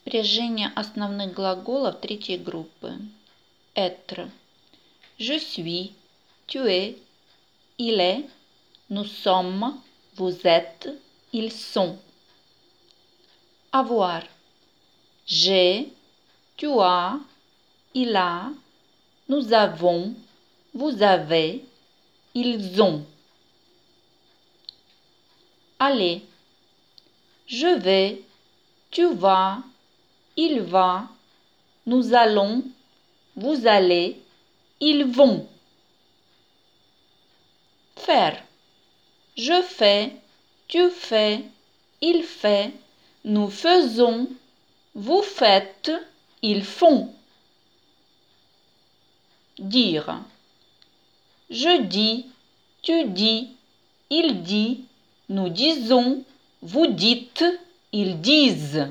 Спряжение основных глаголов третьей группы. Être. Je suis, tu es, il est, nous sommes, vous êtes, ils sont. Avoir. J'ai, tu as, il a, nous avons, vous avez, ils ont. Aller. Je vais, tu vas, il va, nous allons, vous allez, ils vont. Faire. Je fais, tu fais, il fait, nous faisons, vous faites, ils font. Dire. Je dis, tu dis, il dit, nous disons, vous dites, ils disent.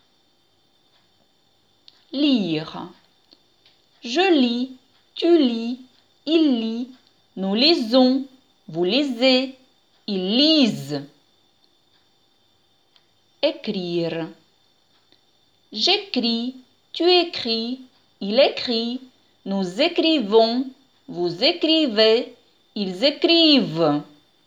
Lire. Je lis, tu lis, il lit, nous lisons, vous lisez, ils lisent. Écrire. J'écris, tu écris, il écrit, nous écrivons, vous écrivez, ils écrivent.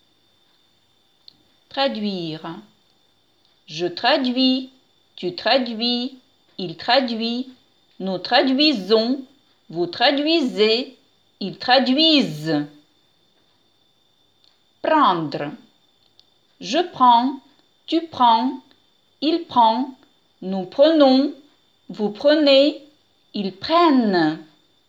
Traduire. Je traduis, tu traduis, il traduit, nous traduisons, vous traduisez, ils traduisent. Prendre. Je prends, tu prends, il prend, nous prenons, vous prenez, ils prennent.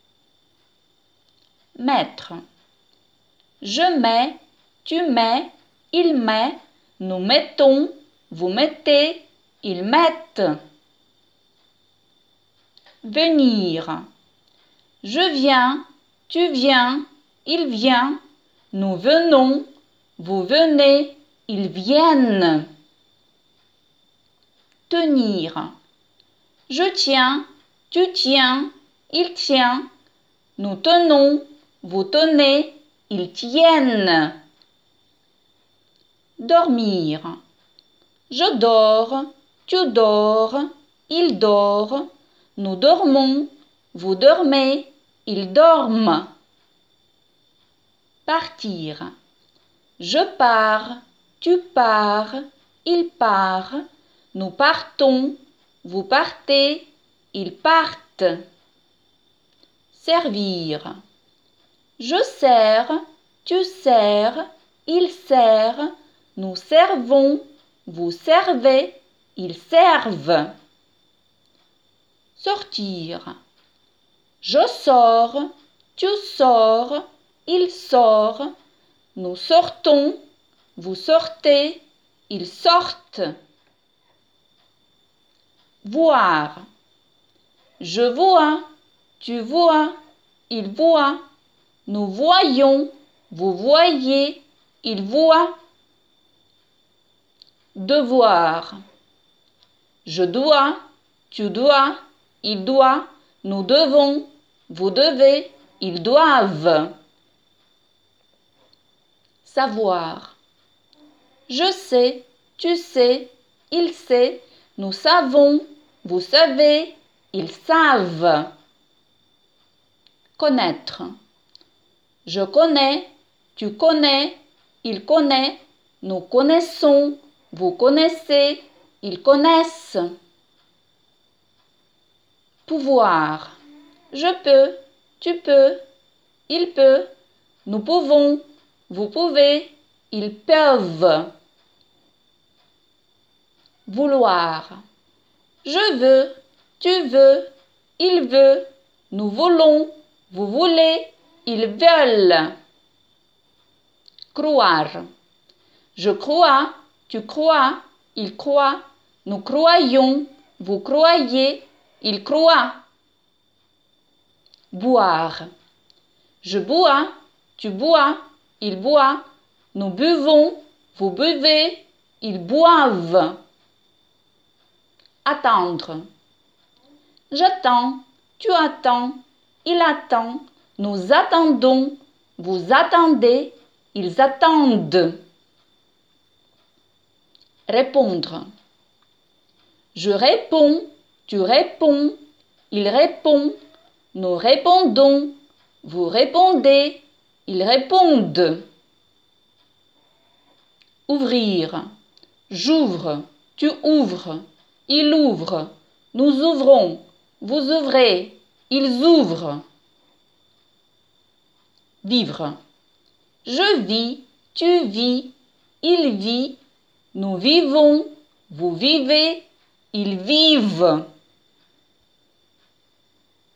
Mettre. Je mets, tu mets, il met, nous mettons, vous mettez, ils mettent. Venir. Je viens, tu viens, il vient, nous venons, vous venez, ils viennent. Tenir. Je tiens, tu tiens, il tient, nous tenons, vous tenez, ils tiennent. Dormir. Je dors, tu dors, il dort, nous dormons, vous dormez, ils dorment. Partir. Je pars, tu pars, il part, nous partons, vous partez, ils partent. Servir. Je sers, tu sers, il sert, nous servons, vous servez, ils servent. Sortir. Je sors, tu sors, il sort, nous sortons, vous sortez, ils sortent. Voir. Je vois, tu vois, il voit, nous voyons, vous voyez, il voit. Devoir. Je dois, tu dois, il doit, nous devons, vous devez, ils doivent. Savoir. Je sais, tu sais, il sait, nous savons, vous savez, ils savent. Connaître. Je connais, tu connais, il connaît, nous connaissons, vous connaissez, ils connaissent. Pouvoir. Je peux, tu peux, il peut, nous pouvons, vous pouvez, ils peuvent. Vouloir. Je veux, tu veux, il veut, nous voulons, vous voulez, ils veulent. Croire. Je crois, tu crois, il croit, nous croyons, vous croyez, il croit. Boire. Je bois, tu bois, il boit, nous buvons, vous buvez, ils boivent. Attendre. J'attends, tu attends, il attend, nous attendons, vous attendez, ils attendent. Répondre. Je réponds, Tu réponds, il répond, nous répondons, vous répondez, ils répondent. Ouvrir. J'ouvre, tu ouvres, il ouvre, nous ouvrons, vous ouvrez, ils ouvrent. Vivre. Je vis, tu vis, il vit, nous vivons, vous vivez, ils vivent.